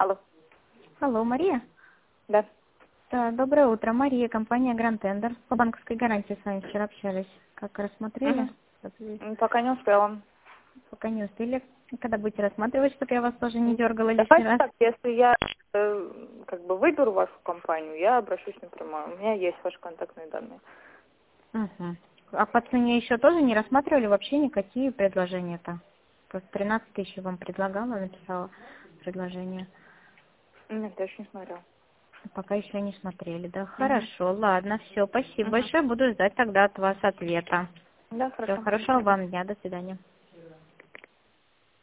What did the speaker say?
Алло. Алло, Мария? Да. Да, доброе утро. Мария, компания Grand Tender. По банковской гарантии с вами вчера общались. Как рассмотрели? Пока не успела. Пока не успели. Когда будете рассматривать, чтобы я вас тоже не дергала лишний Давайте раз? так, если я выберу вашу компанию, я обращусь напрямую. У меня есть ваши контактные данные. Угу. А по цене еще тоже не рассматривали вообще никакие предложения-то? Просто 13 тысяч вам предлагала, написала предложение. Нет, я еще не смотрела. Пока еще не смотрели, да? Мгм. Хорошо, ладно, все, спасибо Мгм. большое. Буду ждать тогда от вас ответа. Да, Все, хорошо. хорошего вам дня, до свидания.